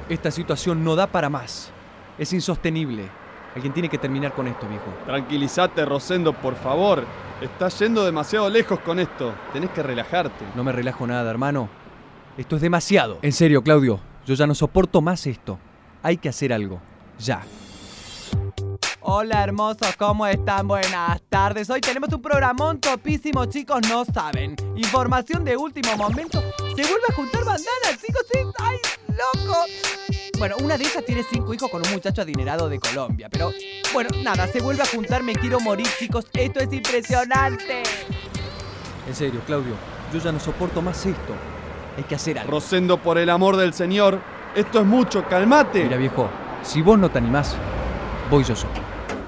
Esta situación no da para más. Es insostenible. Alguien tiene que terminar con esto, viejo. Tranquilízate, Rosendo, por favor. Estás yendo demasiado lejos con esto. Tenés que relajarte. No me relajo nada, hermano. Esto es demasiado. En serio, Claudio. Yo ya no soporto más esto. Hay que hacer algo. Ya. Hola hermosos, ¿cómo están? Buenas tardes. Hoy tenemos un programón topísimo, chicos, no saben. Información de último momento. Se vuelve a juntar bandanas, chicos. ¡Ay, loco! Bueno, una de ellas tiene 5 hijos con un muchacho adinerado de Colombia. Pero, bueno, nada, se vuelve a juntar. Me quiero morir, chicos. Esto es impresionante. En serio, Claudio. Yo ya no soporto más esto. Hay que hacer algo. Rosendo, por el amor del Señor. Esto es mucho, calmate. Mira, viejo, si vos no te animás, voy yo solo.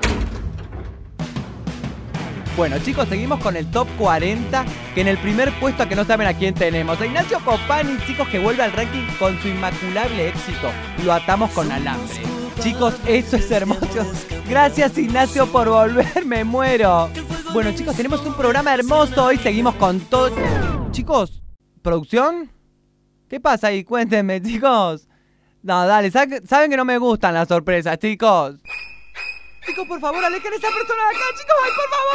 Bueno, chicos, seguimos con el top 40, que en el primer puesto, que no saben a quién tenemos, a Ignacio Copani, chicos, que vuelve al ranking con su inmaculable éxito. Lo atamos con alambre. Chicos, eso es hermoso. Gracias, Ignacio, por volver, me muero. Bueno, chicos, tenemos un programa hermoso hoy, seguimos con todo. Chicos, ¿producción? ¿Qué pasa ahí? Cuéntenme, chicos. No, dale, saben que no me gustan las sorpresas, chicos. Chicos, por favor, alejen a esa persona de acá, chicos. ¡Ay, por favor,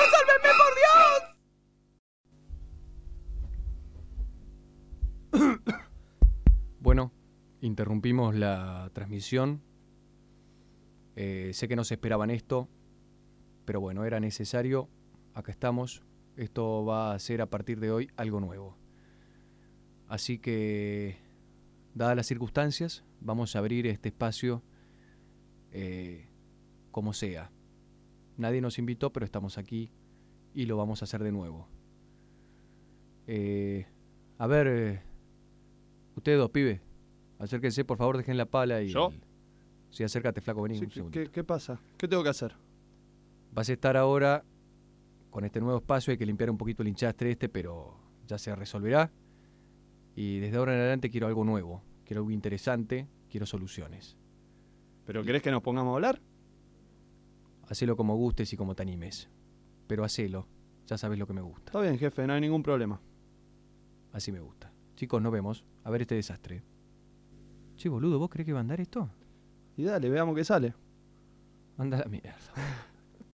sálvenme, por Dios! Bueno, interrumpimos la transmisión. Sé que no se esperaban esto, pero bueno, era necesario. Acá estamos. Esto va a ser a partir de hoy algo nuevo. Así que, dadas las circunstancias, vamos a abrir este espacio como sea. Nadie nos invitó, pero estamos aquí y lo vamos a hacer de nuevo. A ver, ustedes dos, pibes, acérquense, por favor, dejen la pala y... ¿Yo? Sí, acércate, flaco, vení Sí, un segundo. ¿qué pasa? ¿Qué tengo que hacer? Vas a estar ahora con este nuevo espacio, hay que limpiar un poquito el hinchastre pero ya se resolverá. Y desde ahora en adelante quiero algo nuevo, quiero algo interesante, quiero soluciones. ¿Pero querés que nos pongamos a hablar? Hacelo como gustes y como te animes. Pero hacelo, ya sabes lo que me gusta. Está bien, jefe, no hay ningún problema. Así me gusta. Chicos, nos vemos. A ver este desastre. Che, boludo, ¿vos creés que va a andar esto? Y dale, veamos qué sale. Anda a la mierda.